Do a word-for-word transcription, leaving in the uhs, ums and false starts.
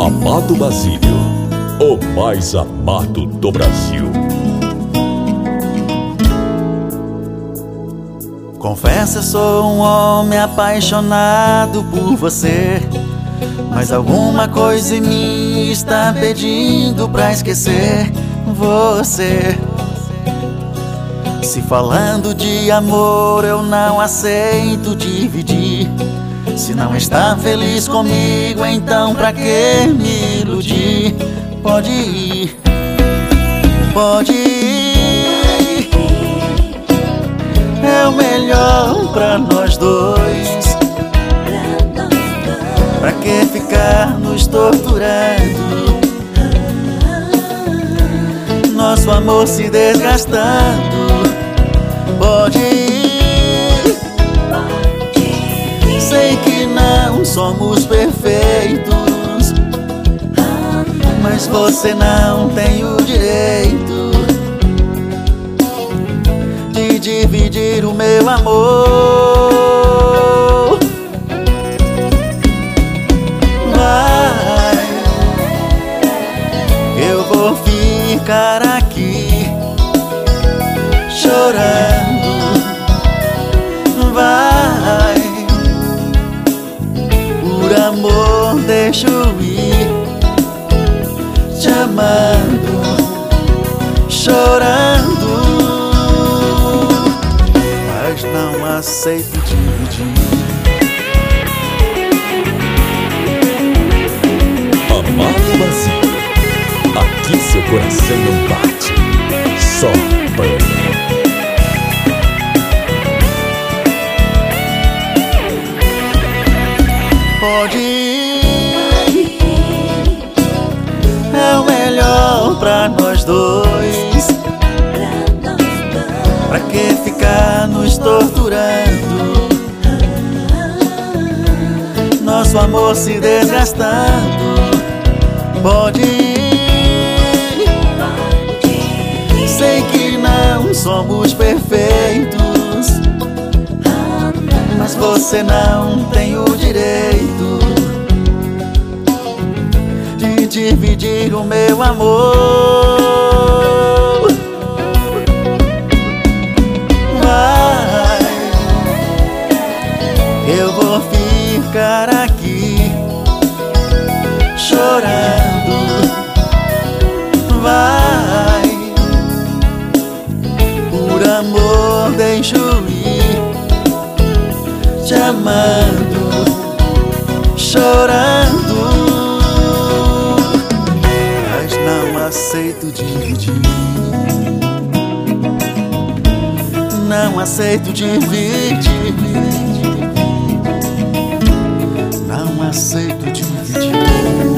Amado Basílio, o mais amado do Brasil. Confesso, eu sou um homem apaixonado por você, mas alguma coisa em mim está pedindo pra esquecer você. Se falando de amor eu não aceito dividir, se não está feliz comigo, então pra que me iludir? Pode ir, pode ir, é o melhor pra nós dois. Pra que ficar nos torturando, nosso amor se desgastando? Pode ir, sei que não somos perfeitos, mas você não tem o direito de dividir o meu amor. Vai, eu vou ficar aqui chorando. Vai, por amor deixo ir, te amando, chorando, mas não aceito dividir. Amado Basílio, aqui seu coração não bate, só banha. Pode ir, é o melhor pra nós dois. Pra que ficar nos torturando, nosso amor se desgastando? Pode ir, sei que não somos perfeitos, mas você não tem o direito de dividir o meu amor. Vai, eu vou ficar aqui chorando. Vai, por amor deixo ir, te amando, chorando, mas não aceito dividir. Não aceito dividir. Não aceito dividir.